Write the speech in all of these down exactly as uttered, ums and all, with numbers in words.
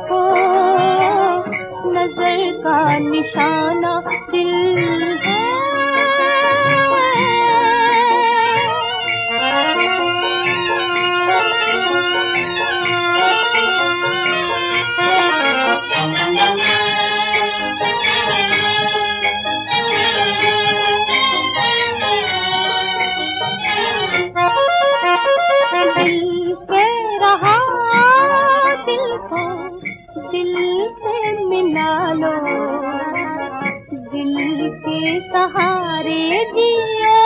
तुझको नजर का निशाना दिल है। दिल कह रहा दिल को दिल से मिला लो, दिल के सहारे जियो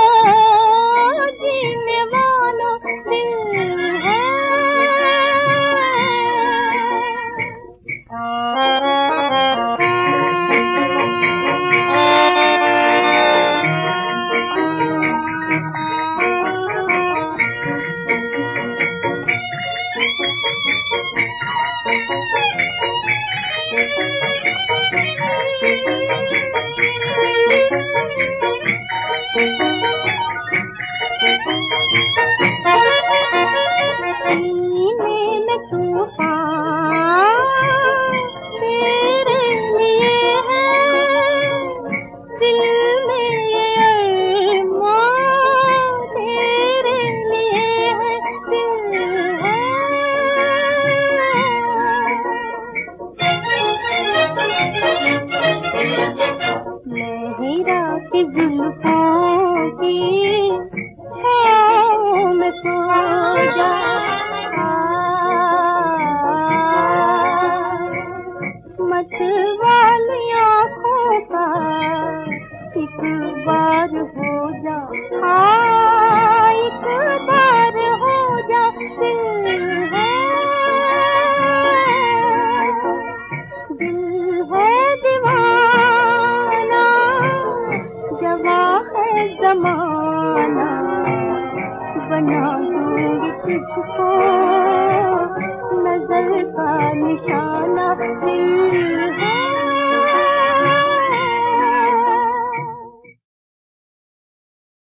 जीने वालों दिल है। सीने में तूफान तेरे लिए है, दिल में ये अरमान तेरे लिए है, दिल है। मेहरा की जुल्फों की छाँव में सो जा, मत वाली आँखों का एक बार हो जा, हाँ एक बार हो जा, दिल है दिल है दीवाना, जवां है ज़माना, बना दूंगी तुझको नजर का निशाना दिल